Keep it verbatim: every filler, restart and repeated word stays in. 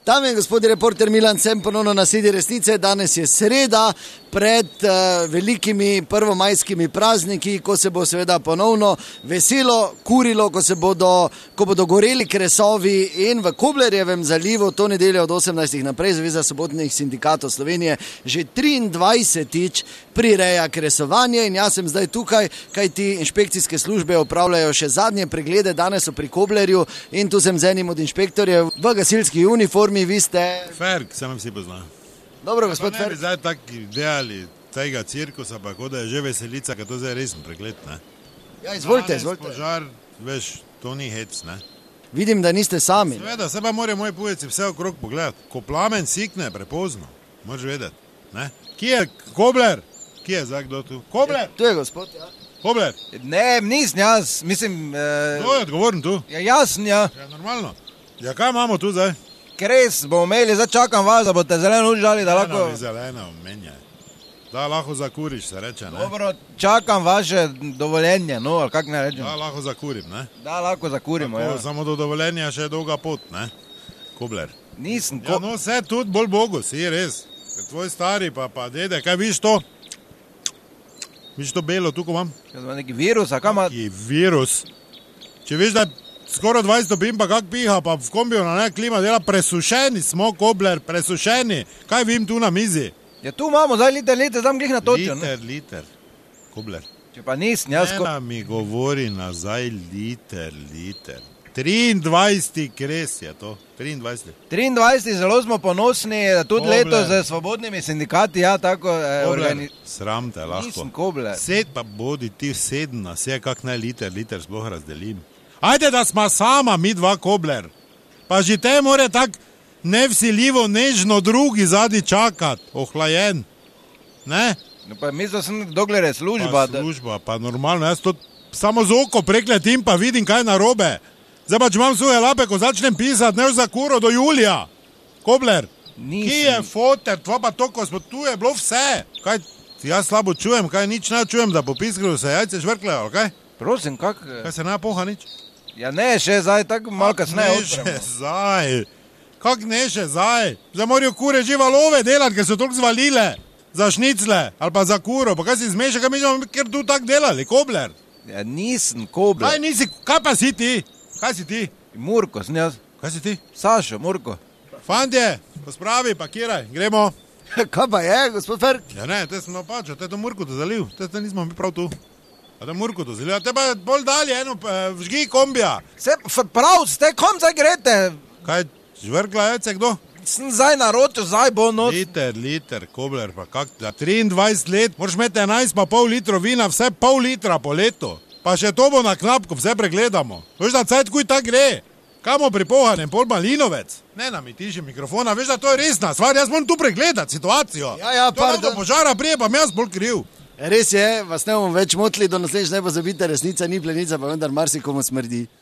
Dame in gospodi, reporter Milan, sem ponovno na Sedi resnice. Danes je sreda pred uh, velikimi prvomajskimi prazniki, ko se bo seveda ponovno veselo kurilo, ko, se bodo, ko bodo goreli kresovi in v Koblerjevem zalivu to nedeljo od osemnajstih naprej Zveza sobotnih sindikatov Slovenije že triindvajsetič prireja kresovanje in jaz sem zdaj tukaj, kaj ti inšpekcijske službe opravljajo še zadnje preglede, danes so pri Koblerju in tu sem z enim od inšpektorjev v gasilski uniformi, vi ste... Ferk, sem vsi poznal. Dobro, gospod Ferk. Pa ne Ferk. bi zdaj tako delali tega cirkusa, pa kot da je že veselica, ker to zdaj resen pregled, ne? Ja, izvolite, Danes izvolite. Požar, veš, to ni hec, ne? Vidim, da niste sami. Seveda, se pa morajo moji pujeci vse okrog pogledati. Ko plamen sikne, prepozno, moraš vedeti, ne? Kje je Kobler? Kje je zdaj kdo tu? Kobler! Tu je gospod, ja. Kobler! Ne, nisem jaz, mislim... Eh, Kdo je odgovoren tu? ja, jaz sem, ja. Ja, normalno. Ja, kaj imamo tu zdaj? Kres bomo imeli, zdaj čakam vas, da boste zeleno luč dali, da lahko... Zelena, zelena, omenja. Da lahko zakuriš, se reče, ne? Dobro, čakam vaše dovoljenje, no, ali kak ne rečem. Da lahko zakurim, ne? Da lahko zakurimo, Tako, ja. samo do dovoljenja še je dolga pot, ne? Kobler. Nisem, Ja, ko... no, vse tudi bolj bogo, si res. Ker tvoj stari pa, pa dede, kaj viš to? Viš to belo, tukaj imam? Kaj ima neki virus, a kam ima... Ki virus. Če viš, da skoraj dvajset stopinj pa kak piha, pa v kombiju na nek klima dela, presušeni smo, Kobler, presušeni. Kaj vim tu na mizi? Ja, tu imamo zdaj liter, liter, tam glih na točo, ne? Liter, liter. Kobler. Če pa nisem, jaz... Ko... Ena mi govori nazaj liter, liter. triindvajseti kres je to, triindvajseti. triindvajseti zelo smo ponosni, tudi Kobler. letos z svobodnimi sindikati, ja, tako... Eh, organi... Sram te lahko. Nisem, Kobler. Sed pa bodi ti sedem na vse, kak naj liter, liter sploh razdelim. Ajde, da sma sama, mi dva, Kobler. Pa že te more tak nevsiljivo, nežno drugi zadi čakat, ohlajen. Ne? No, pa mislil sem, dokler je služba... Pa služba, pa normalno, jaz to samo z oko prekletim, pa vidim, kaj je narobe. Zdaj pa, če imam suhe lape, ko začnem pisati, ne za kuro do julija. Kobler, Nisem. ki je foter, tva pa to, ko smo tu, je bilo vse. Kaj, jaz slabo čujem, kaj nič ne čujem, da po piskru se jajce žvrkljajo, kaj? Prosim, kak... Kaj se ne poha nič? Ja ne, še zdaj, tako malo kasneje Ne še odpremo. zdaj. Kak ne še zdaj? Zdaj morajo kure že valove delati, ker so toliko zvalile. Za šnicle ali pa za kuro. Pa kaj si zmeša, kaj mi smo ker tu tak delali, Kobler? Ja nisem, Kobler. Kaj nisi, kaj pa si ti? Kaj si ti? Murko sem jaz. Kaj si ti? Sašo, Murko. Fantje, pospravi, pakiraj, gremo. Kaj pa je, gospod Ferk? Ja ne, te sem napačal, te je to Murko to zaliv, te, te nismo mi prav tu. A te Murko to zaliv, a te pa bolj dalje, eno, eh, vžgi kombija. Se, f- prav ste, kom zdaj grete? Kaj, žvrkla jajce, kdo? Sem zdaj naročil, zdaj bo noč. Liter, liter, Kobler, pa kak, za triindvajset let, moraš imeti enajst pa pol litrov vina, vse pol litra po letu. Pa še to bo na knapku, vse pregledamo. Veš, da cajt kuj tak gre. Kamo pripohanem, pol malinovec. Ne nam mi tiši mikrofona, veš, da to je resna stvar, jaz moram tu pregledati situacijo. Ja, ja, to pardon. do požara prije, pa mi jaz bolj kriv. Res je, vas ne bomo več motili, do naslednjič ne pozabite, resnica ni plenica, pa vendar marsikomu smrdi.